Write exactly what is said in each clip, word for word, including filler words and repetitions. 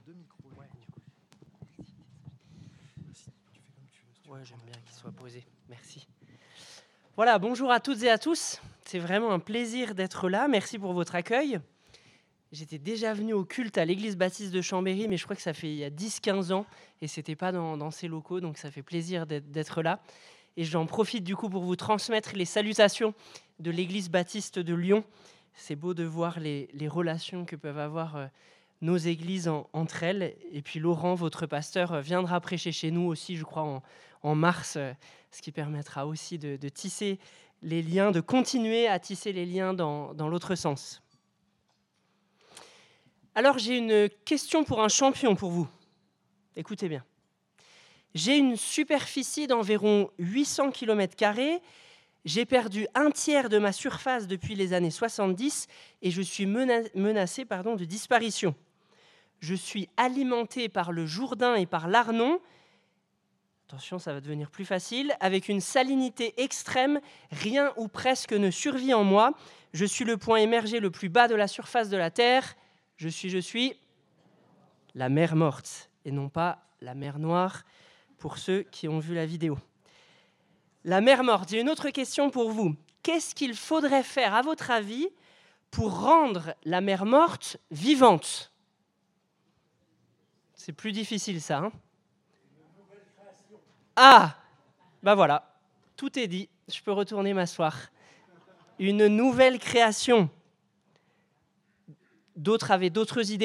deux micros. Ouais, du coup. Si tu fais comme tu veux. Si tu Ouais, veux j'aime prendre bien la qu'il parole. soit posé. Merci. Voilà, bonjour à toutes et à tous. C'est vraiment un plaisir d'être là. Merci pour votre accueil. J'étais déjà venu au culte à l'église baptiste de Chambéry, mais je crois que ça fait il y a dix quinze ans et c'était pas dans, dans ces locaux, donc ça fait plaisir d'être, d'être là. Et j'en profite du coup pour vous transmettre les salutations de l'église baptiste de Lyon. C'est beau de voir les, les relations que peuvent avoir euh, nos églises en- entre elles. Et puis Laurent, votre pasteur, euh, viendra prêcher chez nous aussi, je crois, en, en mars, euh, ce qui permettra aussi de, de tisser les liens, de continuer à tisser les liens dans, dans l'autre sens. Alors j'ai une question pour un champion pour vous. Écoutez bien. J'ai une superficie d'environ huit cents kilomètres carrés. J'ai perdu un tiers de ma surface depuis les années soixante-dix et je suis mena- menacé pardon, de disparition. Je suis alimenté par le Jourdain et par l'Arnon. Attention, ça va devenir plus facile. Avec une salinité extrême, rien ou presque ne survit en moi. Je suis le point émergé le plus bas de la surface de la Terre. Je suis, je suis la mer morte et non pas la mer Noire pour ceux qui ont vu la vidéo. La mer morte. J'ai une autre question pour vous. Qu'est-ce qu'il faudrait faire, à votre avis, pour rendre la mer morte vivante ? C'est plus difficile, ça. Hein ? Ah, ben voilà, tout est dit. Je peux retourner m'asseoir. Une nouvelle création. D'autres avaient d'autres idées ?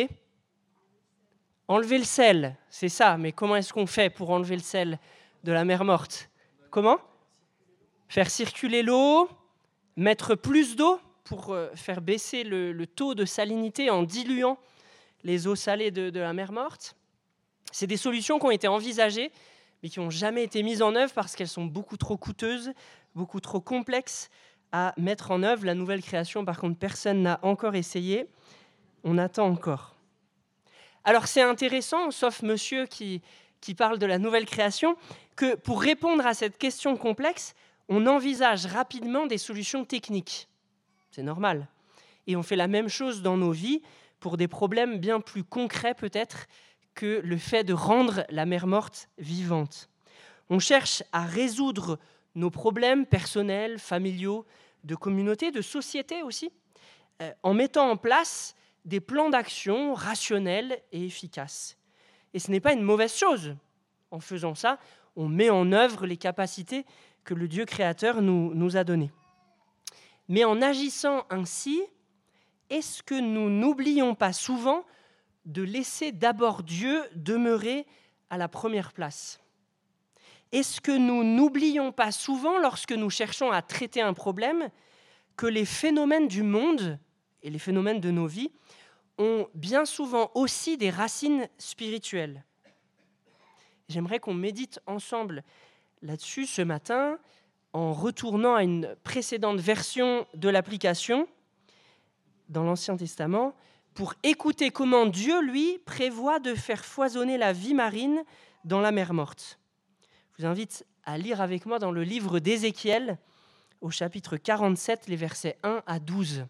Enlever le sel, c'est ça. Mais comment est-ce qu'on fait pour enlever le sel de la mer morte ? Comment ? Faire circuler l'eau, mettre plus d'eau pour euh, faire baisser le, le taux de salinité en diluant les eaux salées de, de la mer morte. C'est des solutions qui ont été envisagées, mais qui n'ont jamais été mises en œuvre parce qu'elles sont beaucoup trop coûteuses, beaucoup trop complexes à mettre en œuvre. La nouvelle création, par contre, personne n'a encore essayé. On attend encore. Alors c'est intéressant, sauf monsieur qui, qui parle de la nouvelle création, que pour répondre à cette question complexe, on envisage rapidement des solutions techniques. C'est normal. Et on fait la même chose dans nos vies pour des problèmes bien plus concrets peut-être que le fait de rendre la mer morte vivante. On cherche à résoudre nos problèmes personnels, familiaux, de communauté, de société aussi, euh, en mettant en place des plans d'action rationnels et efficaces. Et ce n'est pas une mauvaise chose. En faisant ça, on met en œuvre les capacités que le Dieu créateur nous, nous a données. Mais en agissant ainsi, est-ce que nous n'oublions pas souvent de laisser d'abord Dieu demeurer à la première place ? Est-ce que nous n'oublions pas souvent, lorsque nous cherchons à traiter un problème, que les phénomènes du monde et les phénomènes de nos vies ont bien souvent aussi des racines spirituelles ? J'aimerais qu'on médite ensemble là-dessus ce matin en retournant à une précédente version de l'application dans l'Ancien Testament pour écouter comment Dieu, lui, prévoit de faire foisonner la vie marine dans la mer morte. Je vous invite à lire avec moi dans le livre d'Ézéchiel, au chapitre quarante-sept, les versets un à douze.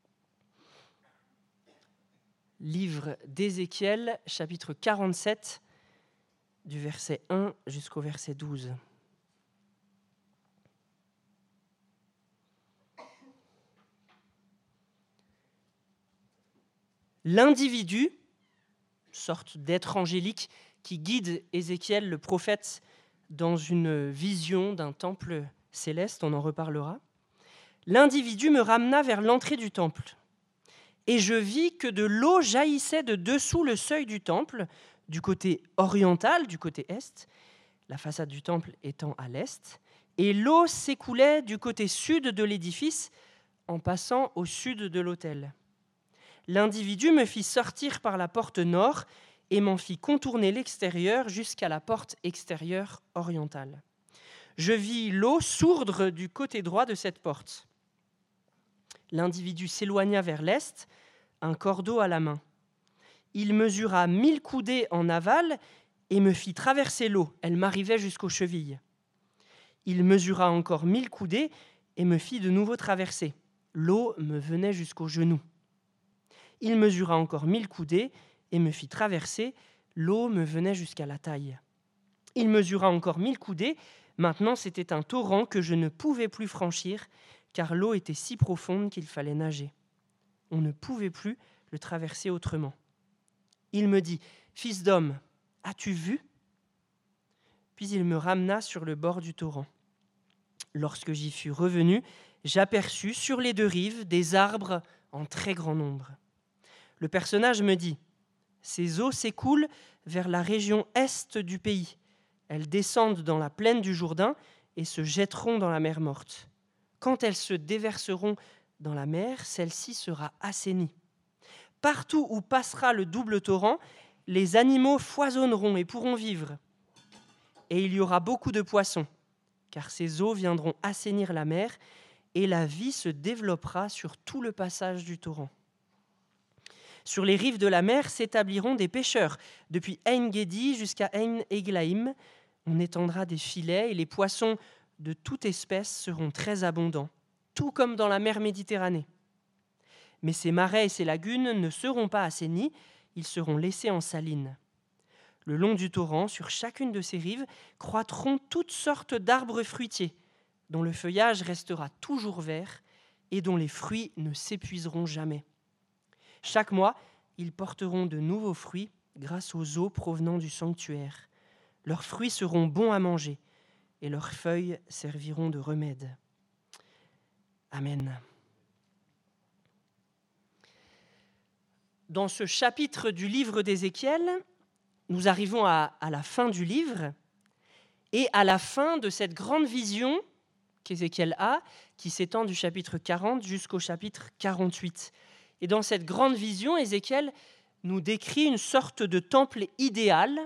Livre d'Ézéchiel, chapitre quarante-sept, du verset un jusqu'au verset douze. L'individu, sorte d'être angélique, qui guide Ézéchiel, le prophète, dans une vision d'un temple céleste, on en reparlera. L'individu me ramena vers l'entrée du temple, et je vis que de l'eau jaillissait de dessous le seuil du temple, du côté oriental, du côté est, la façade du temple étant à l'est, et l'eau s'écoulait du côté sud de l'édifice en passant au sud de l'autel. L'individu me fit sortir par la porte nord et m'en fit contourner l'extérieur jusqu'à la porte extérieure orientale. Je vis l'eau sourdre du côté droit de cette porte. L'individu s'éloigna vers l'est, un cordeau à la main. Il mesura mille coudées en aval et me fit traverser l'eau. Elle m'arrivait jusqu'aux chevilles. Il mesura encore mille coudées et me fit de nouveau traverser. L'eau me venait jusqu'aux genoux. Il mesura encore mille coudées et me fit traverser. L'eau me venait jusqu'à la taille. Il mesura encore mille coudées. Maintenant, c'était un torrent que je ne pouvais plus franchir, car l'eau était si profonde qu'il fallait nager. On ne pouvait plus le traverser autrement. Il me dit, « Fils d'homme, as-tu vu ?» Puis il me ramena sur le bord du torrent. Lorsque j'y fus revenu, j'aperçus sur les deux rives des arbres en très grand nombre. Le personnage me dit, « Ces eaux s'écoulent vers la région est du pays. Elles descendent dans la plaine du Jourdain et se jetteront dans la mer morte. Quand elles se déverseront dans la mer, celle-ci sera assainie. Partout où passera le double torrent, les animaux foisonneront et pourront vivre. Et il y aura beaucoup de poissons, car ces eaux viendront assainir la mer, et la vie se développera sur tout le passage du torrent. Sur les rives de la mer s'établiront des pêcheurs. Depuis Ein-Gedi jusqu'à Ein-Eglaïm, on étendra des filets, et les poissons de toute espèce seront très abondants, tout comme dans la mer Méditerranée. Mais ces marais et ces lagunes ne seront pas assainis, ils seront laissés en salines. Le long du torrent, sur chacune de ses rives, croîtront toutes sortes d'arbres fruitiers, dont le feuillage restera toujours vert et dont les fruits ne s'épuiseront jamais. Chaque mois, ils porteront de nouveaux fruits grâce aux eaux provenant du sanctuaire. Leurs fruits seront bons à manger et leurs feuilles serviront de remède. Amen. Dans ce chapitre du livre d'Ézéchiel, nous arrivons à, à la fin du livre et à la fin de cette grande vision qu'Ézéchiel a, qui s'étend du chapitre quarante jusqu'au chapitre quarante-huit. Et dans cette grande vision, Ézéchiel nous décrit une sorte de temple idéal,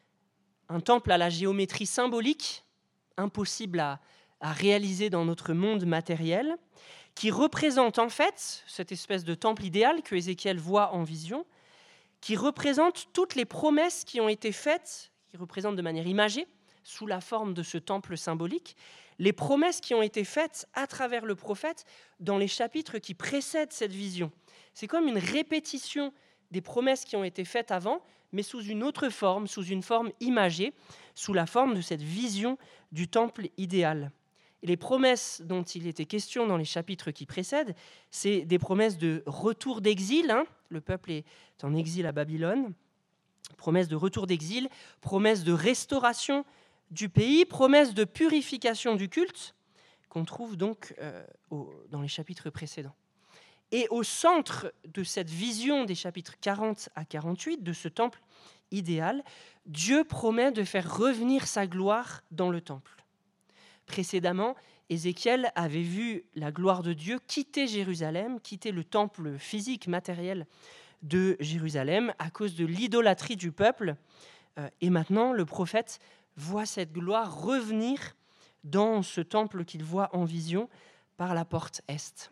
un temple à la géométrie symbolique, impossible à, à réaliser dans notre monde matériel, qui représente en fait cette espèce de temple idéal que Ézéchiel voit en vision, qui représente toutes les promesses qui ont été faites, qui représentent de manière imagée, sous la forme de ce temple symbolique, les promesses qui ont été faites à travers le prophète dans les chapitres qui précèdent cette vision. C'est comme une répétition des promesses qui ont été faites avant, mais sous une autre forme, sous une forme imagée, sous la forme de cette vision du temple idéal. Et les promesses dont il était question dans les chapitres qui précèdent, c'est des promesses de retour d'exil, hein, le peuple est en exil à Babylone, promesses de retour d'exil, promesses de restauration du pays, promesses de purification du culte, qu'on trouve donc euh, au, dans les chapitres précédents. Et au centre de cette vision des chapitres quarante à quarante-huit, de ce temple idéal, Dieu promet de faire revenir sa gloire dans le temple. Précédemment, Ézéchiel avait vu la gloire de Dieu quitter Jérusalem, quitter le temple physique, matériel de Jérusalem à cause de l'idolâtrie du peuple. Et maintenant, le prophète voit cette gloire revenir dans ce temple qu'il voit en vision par la porte est.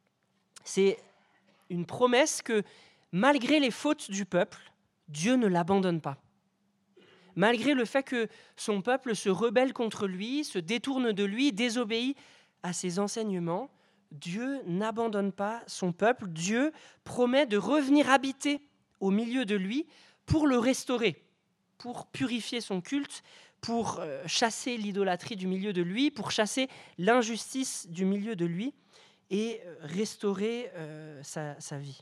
C'est une promesse que, malgré les fautes du peuple, Dieu ne l'abandonne pas. Malgré le fait que son peuple se rebelle contre lui, se détourne de lui, désobéit à ses enseignements, Dieu n'abandonne pas son peuple. Dieu promet de revenir habiter au milieu de lui pour le restaurer, pour purifier son culte, pour chasser l'idolâtrie du milieu de lui, pour chasser l'injustice du milieu de lui et restaurer euh, sa, sa vie.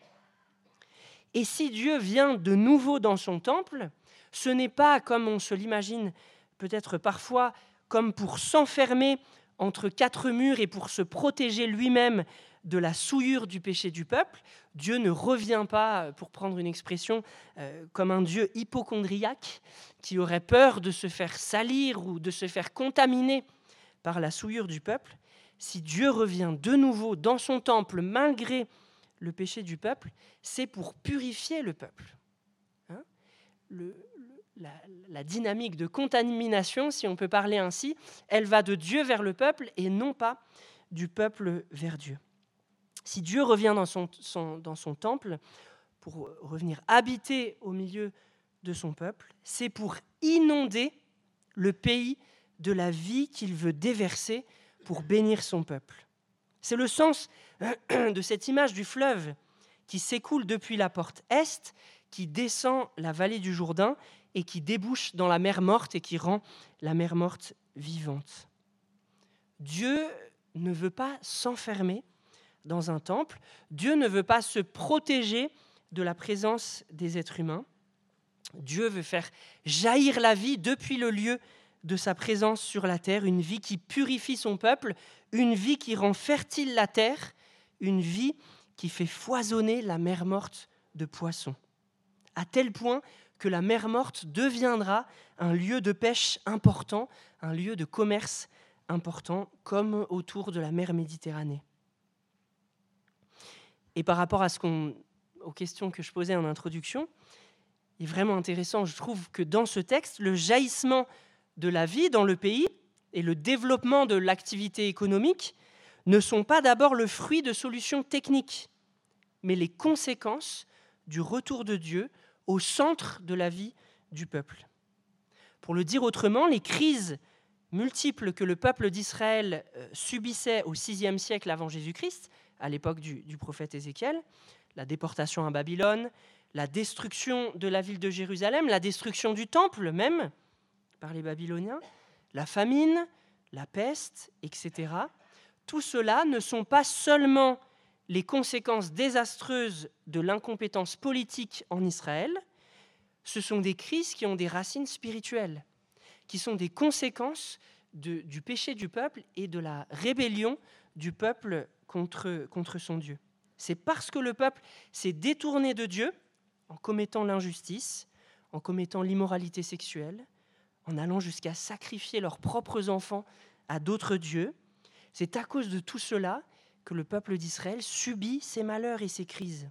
Et si Dieu vient de nouveau dans son temple, ce n'est pas, comme on se l'imagine peut-être parfois, comme pour s'enfermer entre quatre murs et pour se protéger lui-même de la souillure du péché du peuple. Dieu ne revient pas, pour prendre une expression, euh, comme un Dieu hypocondriaque qui aurait peur de se faire salir ou de se faire contaminer par la souillure du peuple. Si Dieu revient de nouveau dans son temple malgré le péché du peuple, c'est pour purifier le peuple. Hein ? le, le, la, la dynamique de contamination, si on peut parler ainsi, elle va de Dieu vers le peuple et non pas du peuple vers Dieu. Si Dieu revient dans son, son, dans son temple pour revenir habiter au milieu de son peuple, c'est pour inonder le pays de la vie qu'il veut déverser pour bénir son peuple. C'est le sens de cette image du fleuve qui s'écoule depuis la porte est, qui descend la vallée du Jourdain et qui débouche dans la mer morte et qui rend la mer morte vivante. Dieu ne veut pas s'enfermer dans un temple. Dieu ne veut pas se protéger de la présence des êtres humains. Dieu veut faire jaillir la vie depuis le lieu de sa présence sur la terre, une vie qui purifie son peuple, une vie qui rend fertile la terre, une vie qui fait foisonner la mer morte de poissons, à tel point que la mer morte deviendra un lieu de pêche important, un lieu de commerce important, comme autour de la mer Méditerranée. Et par rapport à ce qu'on, aux questions que je posais en introduction, il est vraiment intéressant, je trouve, que dans ce texte, le jaillissement de la vie dans le pays et le développement de l'activité économique ne sont pas d'abord le fruit de solutions techniques, mais les conséquences du retour de Dieu au centre de la vie du peuple. Pour le dire autrement, les crises multiples que le peuple d'Israël subissait au sixième siècle avant Jésus-Christ, à l'époque du, du prophète Ézéchiel, la déportation à Babylone, la destruction de la ville de Jérusalem, la destruction du temple même par les Babyloniens, la famine, la peste, et cetera. Tout cela ne sont pas seulement les conséquences désastreuses de l'incompétence politique en Israël, ce sont des crises qui ont des racines spirituelles, qui sont des conséquences de, du péché du peuple et de la rébellion du peuple contre, contre son Dieu. C'est parce que le peuple s'est détourné de Dieu en commettant l'injustice, en commettant l'immoralité sexuelle, en allant jusqu'à sacrifier leurs propres enfants à d'autres dieux. C'est à cause de tout cela que le peuple d'Israël subit ces malheurs et ces crises.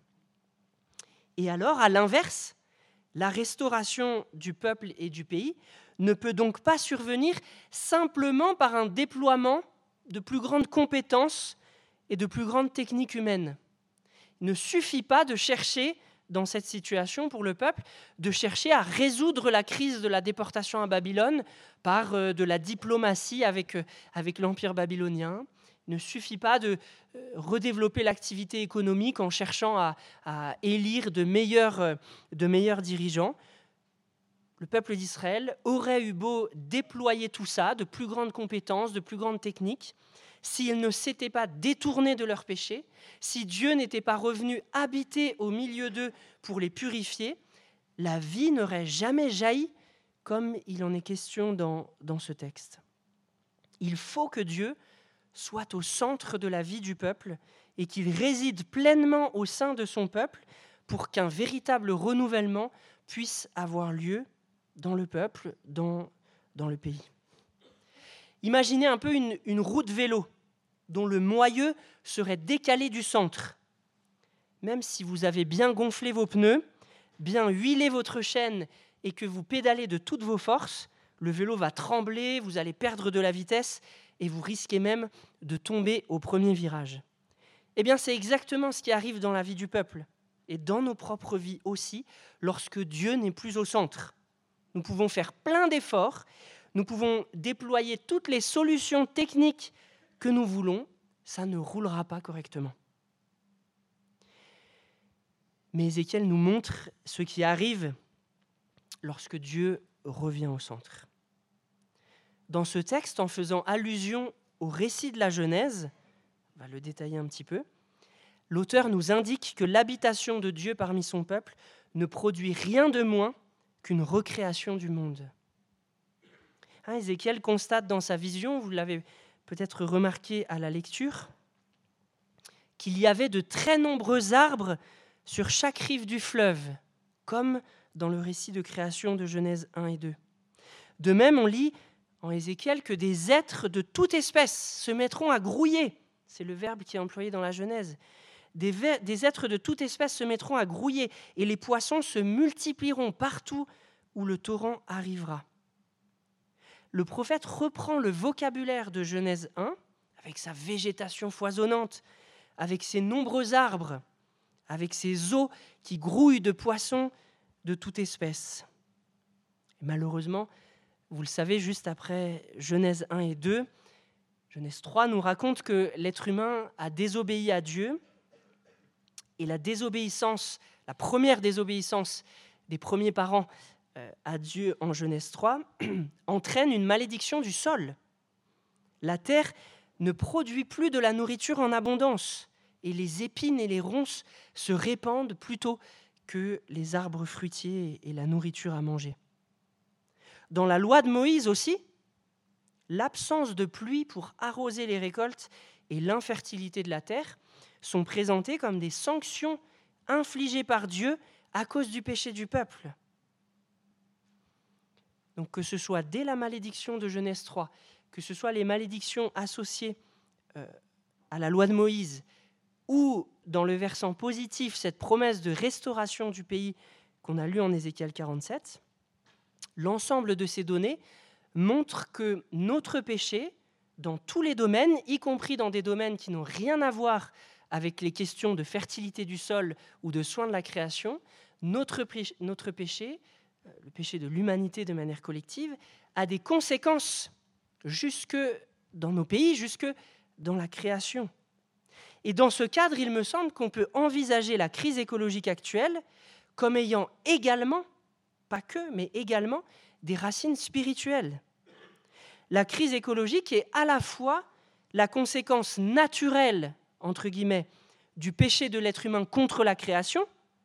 Et alors, à l'inverse, la restauration du peuple et du pays ne peut donc pas survenir simplement par un déploiement de plus grandes compétences et de plus grandes techniques humaines. Il ne suffit pas de chercher, dans cette situation pour le peuple, de chercher à résoudre la crise de la déportation à Babylone par euh, de la diplomatie avec, euh, avec l'Empire babylonien. Il ne suffit pas de euh, redévelopper l'activité économique en cherchant à, à élire de meilleurs, euh, de meilleurs dirigeants. Le peuple d'Israël aurait eu beau déployer tout ça, de plus grandes compétences, de plus grandes techniques, s'ils ne s'étaient pas détournés de leurs péchés, si Dieu n'était pas revenu habiter au milieu d'eux pour les purifier, la vie n'aurait jamais jailli comme il en est question dans, dans ce texte. Il faut que Dieu soit au centre de la vie du peuple et qu'il réside pleinement au sein de son peuple pour qu'un véritable renouvellement puisse avoir lieu dans le peuple, dans, dans le pays. Imaginez un peu une, une roue de vélo dont le moyeu serait décalé du centre. Même si vous avez bien gonflé vos pneus, bien huilé votre chaîne et que vous pédalez de toutes vos forces, le vélo va trembler, vous allez perdre de la vitesse et vous risquez même de tomber au premier virage. Eh bien, c'est exactement ce qui arrive dans la vie du peuple et dans nos propres vies aussi, lorsque Dieu n'est plus au centre. Nous pouvons faire plein d'efforts, nous pouvons déployer toutes les solutions techniques que nous voulons, ça ne roulera pas correctement. Mais Ézéchiel nous montre ce qui arrive lorsque Dieu revient au centre. Dans ce texte, en faisant allusion au récit de la Genèse, on va le détailler un petit peu, l'auteur nous indique que l'habitation de Dieu parmi son peuple ne produit rien de moins qu'une recréation du monde. Hein, Ézéchiel constate dans sa vision, vous l'avez peut-être remarqué à la lecture, qu'il y avait de très nombreux arbres sur chaque rive du fleuve, comme dans le récit de création de Genèse un et deux. De même, on lit en Ézéchiel que des êtres de toute espèce se mettront à grouiller. C'est le verbe qui est employé dans la Genèse. Des, ve- des êtres de toute espèce se mettront à grouiller et les poissons se multiplieront partout où le torrent arrivera. Le prophète reprend le vocabulaire de Genèse un, avec sa végétation foisonnante, avec ses nombreux arbres, avec ses eaux qui grouillent de poissons de toute espèce. Et malheureusement, vous le savez, juste après Genèse un et deux, Genèse trois nous raconte que l'être humain a désobéi à Dieu et la désobéissance, la première désobéissance des premiers parents euh, à Dieu en Genèse trois, entraîne une malédiction du sol. La terre ne produit plus de la nourriture en abondance, et les épines et les ronces se répandent plutôt que les arbres fruitiers et la nourriture à manger. Dans la loi de Moïse aussi, l'absence de pluie pour arroser les récoltes et l'infertilité de la terre sont présentés comme des sanctions infligées par Dieu à cause du péché du peuple. Donc que ce soit dès la malédiction de Genèse trois, que ce soit les malédictions associées euh, à la loi de Moïse, ou dans le versant positif, cette promesse de restauration du pays qu'on a lue en Ézéchiel quarante-sept, l'ensemble de ces données montre que notre péché, dans tous les domaines, y compris dans des domaines qui n'ont rien à voir avec les questions de fertilité du sol ou de soins de la création, notre, péché, notre péché, le péché de l'humanité de manière collective, a des conséquences jusque dans nos pays, jusque dans la création. Et dans ce cadre, il me semble qu'on peut envisager la crise écologique actuelle comme ayant également, pas que, mais également, des racines spirituelles. La crise écologique est à la fois la conséquence naturelle, entre guillemets, du péché de l'être humain contre la création,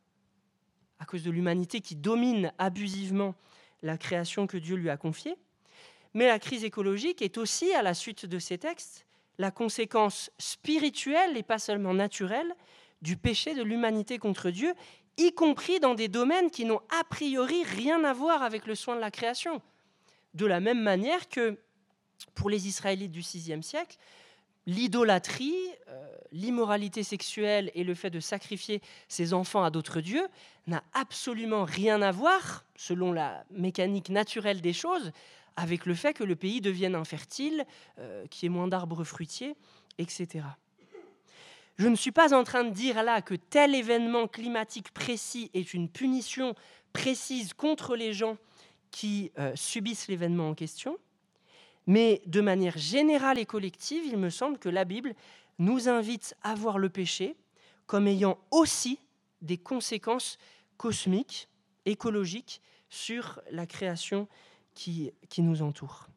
à cause de l'humanité qui domine abusivement la création que Dieu lui a confiée, mais la crise écologique est aussi, à la suite de ces textes, la conséquence spirituelle et pas seulement naturelle du péché de l'humanité contre Dieu, y compris dans des domaines qui n'ont a priori rien à voir avec le soin de la création. De la même manière que pour les Israélites du sixième siècle, l'idolâtrie, euh, l'immoralité sexuelle et le fait de sacrifier ses enfants à d'autres dieux n'a absolument rien à voir, selon la mécanique naturelle des choses, avec le fait que le pays devienne infertile, euh, qu'il y ait moins d'arbres fruitiers, et cetera. Je ne suis pas en train de dire là que tel événement climatique précis est une punition précise contre les gens qui euh, subissent l'événement en question, mais de manière générale et collective, il me semble que la Bible nous invite à voir le péché comme ayant aussi des conséquences cosmiques, écologiques, sur la création qui, qui nous entoure.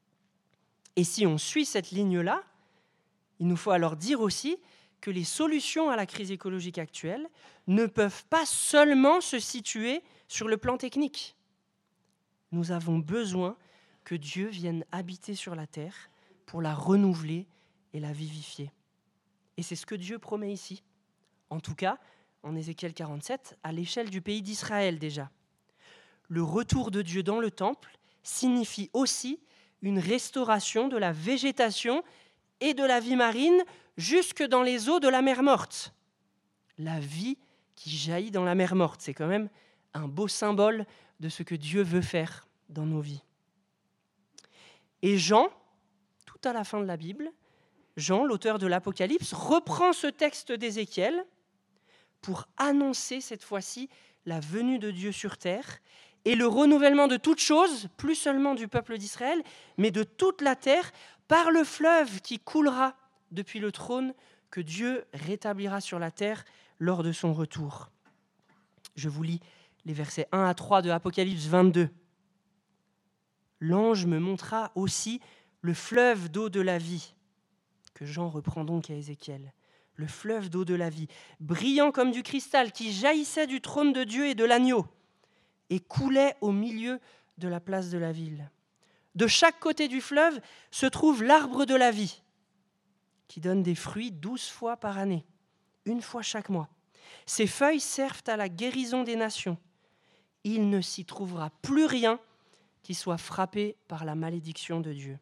Et si on suit cette ligne-là, il nous faut alors dire aussi que les solutions à la crise écologique actuelle ne peuvent pas seulement se situer sur le plan technique. Nous avons besoin que Dieu vienne habiter sur la terre pour la renouveler et la vivifier. Et c'est ce que Dieu promet ici. En tout cas, en Ézéchiel quarante-sept, à l'échelle du pays d'Israël déjà. Le retour de Dieu dans le temple signifie aussi une restauration de la végétation et de la vie marine jusque dans les eaux de la mer Morte. La vie qui jaillit dans la mer Morte, c'est quand même un beau symbole de ce que Dieu veut faire dans nos vies. Et Jean, tout à la fin de la Bible, Jean, l'auteur de l'Apocalypse, reprend ce texte d'Ézéchiel pour annoncer cette fois-ci la venue de Dieu sur terre et le renouvellement de toutes choses, plus seulement du peuple d'Israël, mais de toute la terre, par le fleuve qui coulera depuis le trône que Dieu rétablira sur la terre lors de son retour. Je vous lis les versets un à trois de Apocalypse vingt-deux. L'ange me montra aussi le fleuve d'eau de la vie, que Jean reprend donc à Ézéchiel. Le fleuve d'eau de la vie, brillant comme du cristal, qui jaillissait du trône de Dieu et de l'agneau, et coulait au milieu de la place de la ville. De chaque côté du fleuve se trouve l'arbre de la vie, qui donne des fruits douze fois par année, une fois chaque mois. Ses feuilles servent à la guérison des nations. Il ne s'y trouvera plus rien qui soit frappé par la malédiction de Dieu.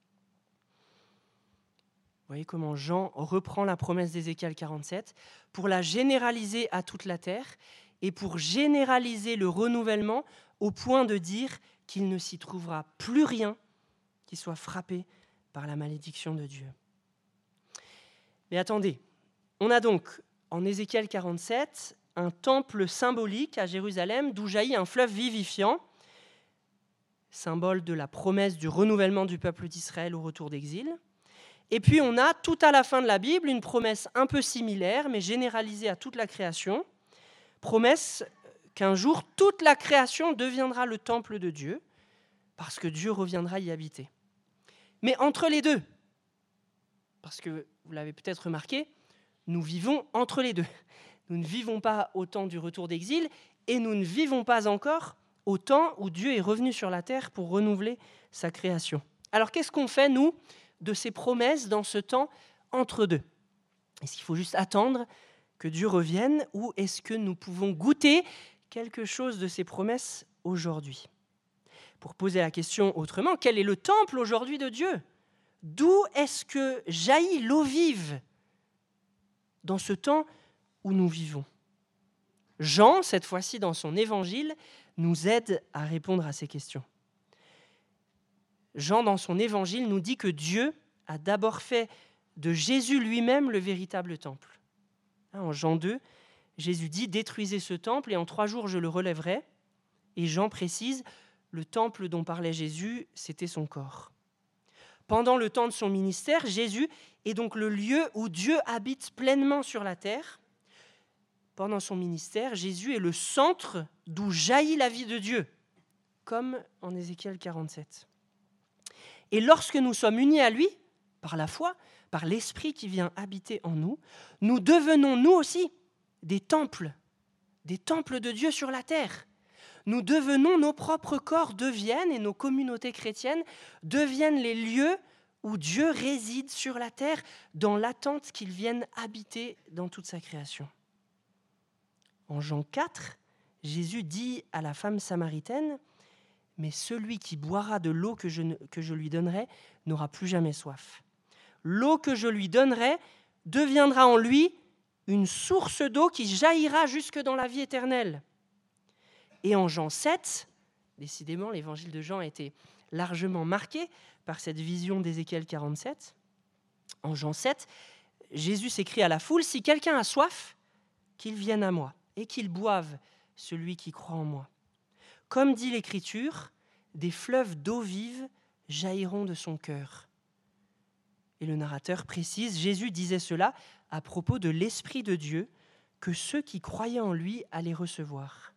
Vous voyez comment Jean reprend la promesse d'Ézéchiel quarante-sept pour la généraliser à toute la terre et pour généraliser le renouvellement au point de dire qu'il ne s'y trouvera plus rien qui soit frappé par la malédiction de Dieu. Mais attendez, on a donc en Ézéchiel quarante-sept un temple symbolique à Jérusalem d'où jaillit un fleuve vivifiant, symbole de la promesse du renouvellement du peuple d'Israël au retour d'exil. Et puis on a tout à la fin de la Bible une promesse un peu similaire, mais généralisée à toute la création. Promesse qu'un jour, toute la création deviendra le temple de Dieu, parce que Dieu reviendra y habiter. Mais entre les deux, parce que vous l'avez peut-être remarqué, nous vivons entre les deux. Nous ne vivons pas au temps du retour d'exil, et nous ne vivons pas encore au temps où Dieu est revenu sur la terre pour renouveler sa création. Alors qu'est-ce qu'on fait, nous, de ces promesses dans ce temps entre deux? Est-ce qu'il faut juste attendre que Dieu revienne, ou est-ce que nous pouvons goûter quelque chose de ces promesses aujourd'hui? Pour poser la question autrement, quel est le temple aujourd'hui de Dieu? D'où est-ce que jaillit l'eau vive dans ce temps où nous vivons? Jean, cette fois-ci dans son évangile, nous aide à répondre à ces questions. Jean, dans son évangile, nous dit que Dieu a d'abord fait de Jésus lui-même le véritable temple. En Jean deux, Jésus dit « Détruisez ce temple et en trois jours je le relèverai ». Et Jean précise « Le temple dont parlait Jésus, c'était son corps ». Pendant le temps de son ministère, Jésus est donc le lieu où Dieu habite pleinement sur la terre. Pendant son ministère, Jésus est le centre d'où jaillit la vie de Dieu, comme en Ézéchiel quarante-sept. Et lorsque nous sommes unis à lui, par la foi, par l'Esprit qui vient habiter en nous, nous devenons nous aussi des temples, des temples de Dieu sur la terre. Nous devenons, nos propres corps deviennent, et nos communautés chrétiennes deviennent les lieux où Dieu réside sur la terre dans l'attente qu'il vienne habiter dans toute sa création. En Jean quatre, Jésus dit à la femme samaritaine « Mais celui qui boira de l'eau que je, que je lui donnerai n'aura plus jamais soif. L'eau que je lui donnerai deviendra en lui une source d'eau qui jaillira jusque dans la vie éternelle. » Et en Jean sept, décidément, l'évangile de Jean a été largement marqué par cette vision d'Ézéchiel quarante-sept. En Jean sept, Jésus s'écrie à la foule « Si quelqu'un a soif, qu'il vienne à moi, et qu'il boive, celui qui croit en moi. Comme dit l'Écriture, des fleuves d'eau vive jailliront de son cœur. » Et le narrateur précise, Jésus disait cela à propos de l'Esprit de Dieu que ceux qui croyaient en lui allaient recevoir.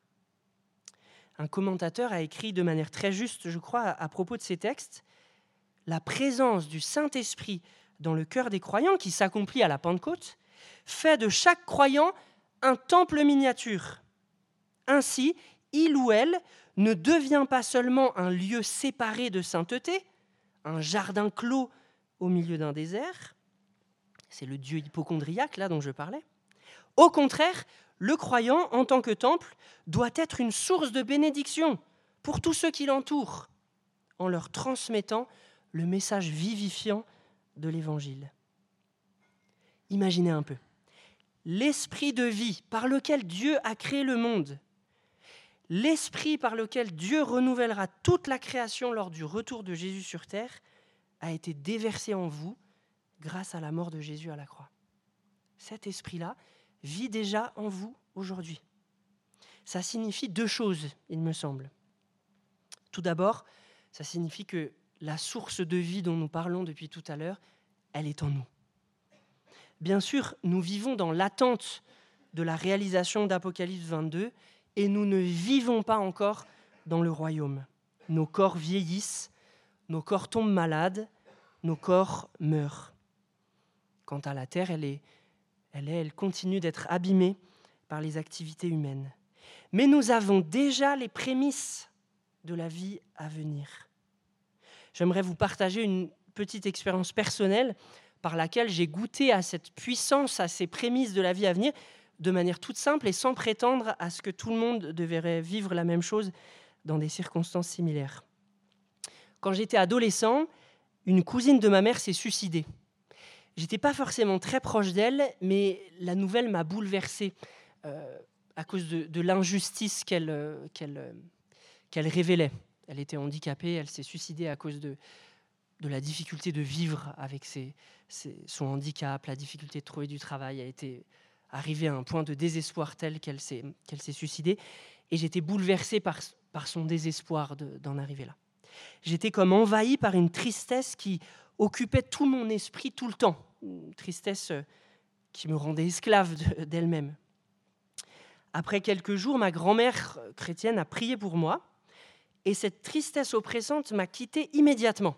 Un commentateur a écrit de manière très juste, je crois, à propos de ces textes, « La présence du Saint-Esprit dans le cœur des croyants, qui s'accomplit à la Pentecôte, fait de chaque croyant un temple miniature. Ainsi, il ou elle ne devient pas seulement un lieu séparé de sainteté, un jardin clos au milieu d'un désert, c'est le dieu hypocondriaque là dont je parlais. Au contraire, le croyant, en tant que temple, doit être une source de bénédiction pour tous ceux qui l'entourent, en leur transmettant le message vivifiant de l'Évangile. Imaginez un peu. L'esprit de vie par lequel Dieu a créé le monde, l'esprit par lequel Dieu renouvellera toute la création lors du retour de Jésus sur terre, a été déversé en vous grâce à la mort de Jésus à la croix. Cet esprit-là vit déjà en vous aujourd'hui. Ça signifie deux choses, il me semble. Tout d'abord, ça signifie que la source de vie dont nous parlons depuis tout à l'heure, elle est en nous. Bien sûr, nous vivons dans l'attente de la réalisation d'Apocalypse vingt-deux et nous ne vivons pas encore dans le royaume. Nos corps vieillissent, nos corps tombent malades, nos corps meurent. Quant à la terre, elle est, elle est, elle continue d'être abîmée par les activités humaines. Mais nous avons déjà les prémices de la vie à venir. J'aimerais vous partager une petite expérience personnelle par laquelle j'ai goûté à cette puissance, à ces prémices de la vie à venir, de manière toute simple et sans prétendre à ce que tout le monde devrait vivre la même chose dans des circonstances similaires. Quand j'étais adolescent, une cousine de ma mère s'est suicidée. J'étais pas forcément très proche d'elle, mais la nouvelle m'a bouleversé euh, à cause de, de l'injustice qu'elle, euh, qu'elle, euh, qu'elle révélait. Elle était handicapée, elle s'est suicidée à cause de, de la difficulté de vivre avec ses, ses, son handicap, la difficulté de trouver du travail. Elle était arrivée à un point de désespoir tel qu'elle s'est, qu'elle s'est suicidée. Et j'étais bouleversé par, par son désespoir de, d'en arriver là. J'étais comme envahi par une tristesse qui occupait tout mon esprit tout le temps. Une tristesse qui me rendait esclave de, d'elle-même. Après quelques jours, ma grand-mère chrétienne a prié pour moi et cette tristesse oppressante m'a quitté immédiatement.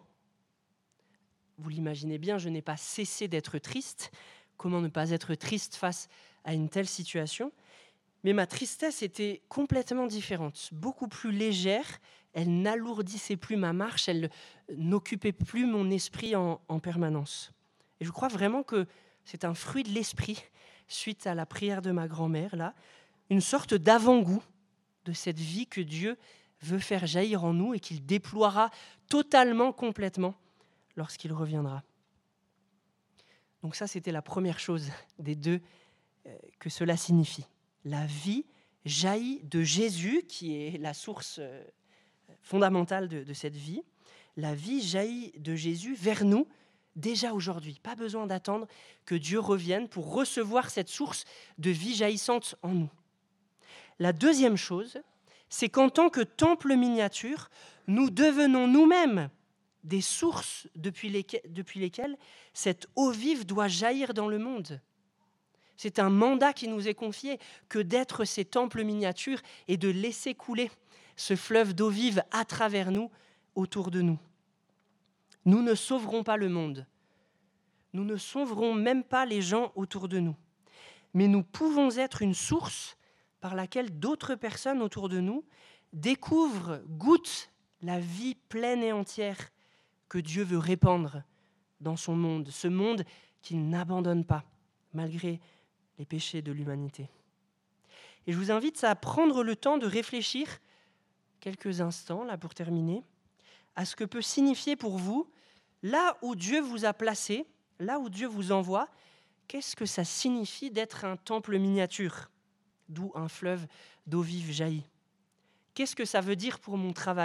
Vous l'imaginez bien, je n'ai pas cessé d'être triste. Comment ne pas être triste face à une telle situation ? Mais ma tristesse était complètement différente, beaucoup plus légère. Elle n'alourdissait plus ma marche, elle n'occupait plus mon esprit en, en permanence. Et je crois vraiment que c'est un fruit de l'esprit, suite à la prière de ma grand-mère, là, une sorte d'avant-goût de cette vie que Dieu veut faire jaillir en nous et qu'il déploiera totalement, complètement, lorsqu'il reviendra. Donc ça, c'était la première chose des deux euh, que cela signifie. La vie jaillit de Jésus, qui est la source euh, fondamentale de, de cette vie. La vie jaillit de Jésus vers nous déjà aujourd'hui. Pas besoin d'attendre que Dieu revienne pour recevoir cette source de vie jaillissante en nous. La deuxième chose, c'est qu'en tant que temple miniature, nous devenons nous-mêmes des sources depuis lesquelles, depuis lesquelles cette eau vive doit jaillir dans le monde. C'est un mandat qui nous est confié que d'être ces temples miniatures et de laisser couler ce fleuve d'eau vive à travers nous, autour de nous. Nous ne sauverons pas le monde. Nous ne sauverons même pas les gens autour de nous. Mais nous pouvons être une source par laquelle d'autres personnes autour de nous découvrent, goûtent la vie pleine et entière que Dieu veut répandre dans son monde, ce monde qu'il n'abandonne pas, malgré les péchés de l'humanité. Et je vous invite à prendre le temps de réfléchir quelques instants, là pour terminer, à ce que peut signifier pour vous, là où Dieu vous a placé, là où Dieu vous envoie, qu'est-ce que ça signifie d'être un temple miniature, d'où un fleuve d'eau vive jaillit. Qu'est-ce que ça veut dire pour mon travail ?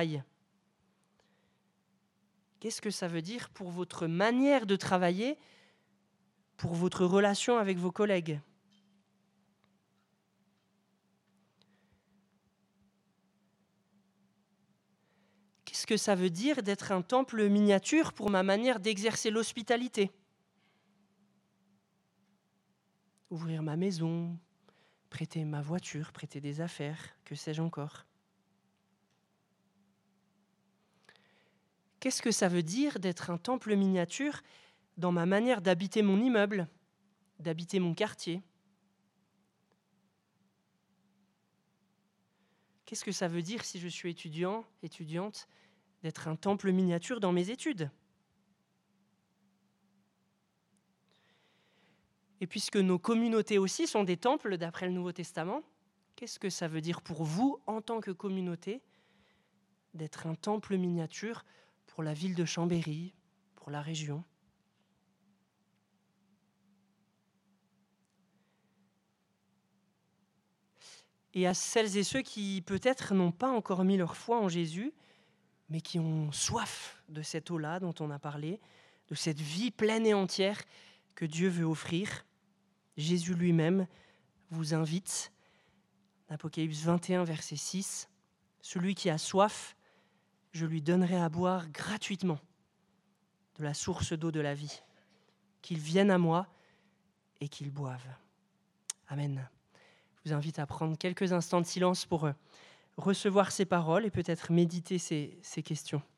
Qu'est-ce que ça veut dire pour votre manière de travailler, pour votre relation avec vos collègues ? Qu'est-ce que ça veut dire d'être un temple miniature pour ma manière d'exercer l'hospitalité ? Ouvrir ma maison, prêter ma voiture, prêter des affaires, que sais-je encore ? Qu'est-ce que ça veut dire d'être un temple miniature dans ma manière d'habiter mon immeuble, d'habiter mon quartier ? Qu'est-ce que ça veut dire si je suis étudiant, étudiante, d'être un temple miniature dans mes études ? Et puisque nos communautés aussi sont des temples d'après le Nouveau Testament, qu'est-ce que ça veut dire pour vous, en tant que communauté, d'être un temple miniature pour la ville de Chambéry, pour la région ? Et à celles et ceux qui peut-être n'ont pas encore mis leur foi en Jésus, mais qui ont soif de cette eau-là dont on a parlé, de cette vie pleine et entière que Dieu veut offrir, Jésus lui-même vous invite, Apocalypse vingt et un, verset six, « Celui qui a soif, je lui donnerai à boire gratuitement de la source d'eau de la vie, qu'il vienne à moi et qu'il boive. » Amen. Je vous invite à prendre quelques instants de silence pour recevoir ces paroles et peut-être méditer ces, ces questions.